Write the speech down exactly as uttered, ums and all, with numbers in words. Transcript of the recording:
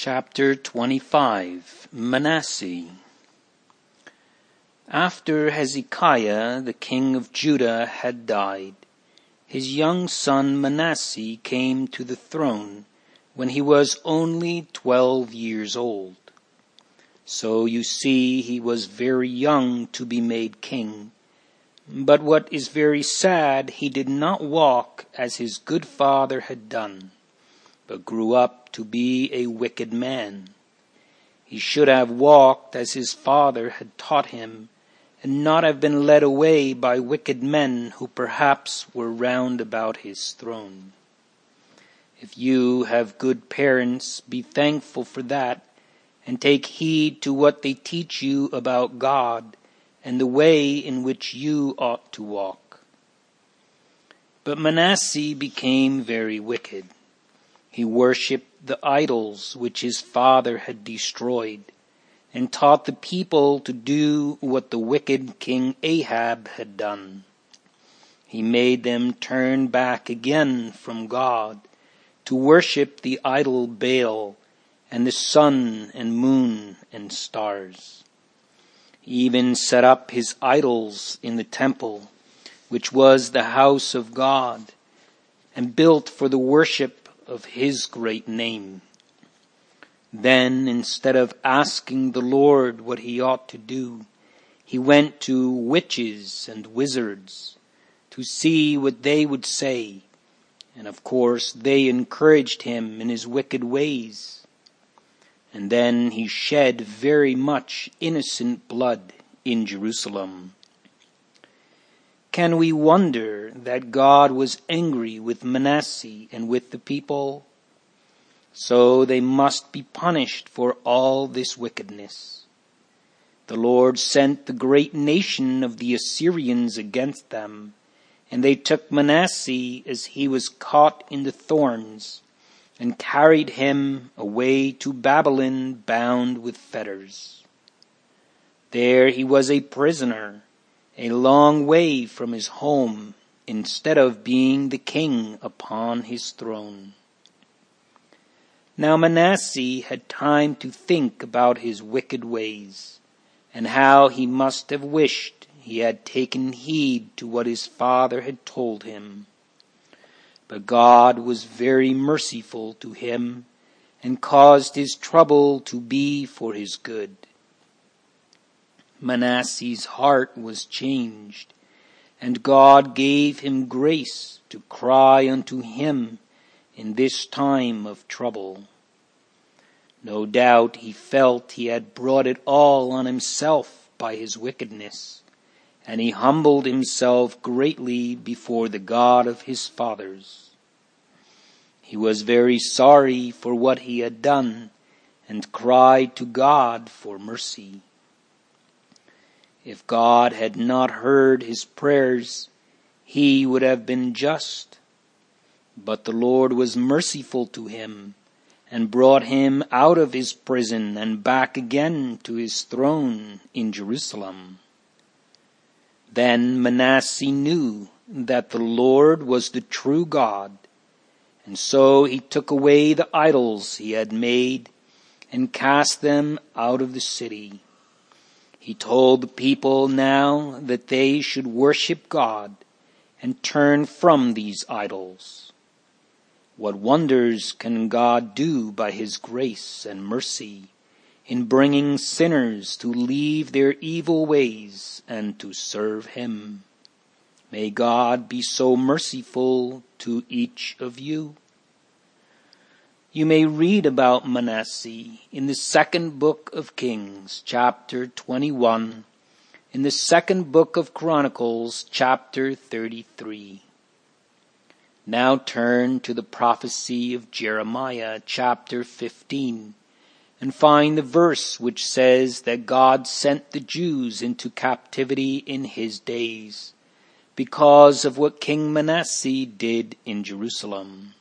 Chapter twenty-five. Manasseh. After Hezekiah, the king of Judah, had died, his young son Manasseh came to the throne when he was only twelve years old. So you see he was very young to be made king. But what is very sad, he did not walk as his good father had done, but grew up to be a wicked man. He should have walked as his father had taught him, and not have been led away by wicked men who perhaps were round about his throne. If you have good parents, be thankful for that, and take heed to what they teach you about God and the way in which you ought to walk. But Manasseh became very wicked. He worshipped the idols which his father had destroyed, and taught the people to do what the wicked King Ahab had done. He made them turn back again from God to worship the idol Baal and the sun and moon and stars. He even set up his idols in the temple, which was the house of God, and built for the worship of his great name. Then, instead of asking the Lord what he ought to do, he went to witches and wizards to see what they would say, and of course they encouraged him in his wicked ways. And then he shed very much innocent blood in Jerusalem. Can we wonder that God was angry with Manasseh and with the people? So they must be punished for all this wickedness. The Lord sent the great nation of the Assyrians against them, and they took Manasseh as he was caught in the thorns, and carried him away to Babylon bound with fetters. There he was a prisoner, a long way from his home, instead of being the king upon his throne. Now Manasseh had time to think about his wicked ways, and how he must have wished he had taken heed to what his father had told him. But God was very merciful to him, and caused his trouble to be for his good. Manasseh's heart was changed, and God gave him grace to cry unto him in this time of trouble. No doubt he felt he had brought it all on himself by his wickedness, and he humbled himself greatly before the God of his fathers. He was very sorry for what he had done, and cried to God for mercy. If God had not heard his prayers, he would have been just. But the Lord was merciful to him, and brought him out of his prison and back again to his throne in Jerusalem. Then Manasseh knew that the Lord was the true God, and so he took away the idols he had made and cast them out of the city. He told the people now that they should worship God and turn from these idols. What wonders can God do by his grace and mercy in bringing sinners to leave their evil ways and to serve him? May God be so merciful to each of you. You may read about Manasseh in the second book of Kings, chapter twenty-one, in the second book of Chronicles, chapter thirty-three. Now turn to the prophecy of Jeremiah, chapter fifteen, and find the verse which says that God sent the Jews into captivity in his days, because of what King Manasseh did in Jerusalem.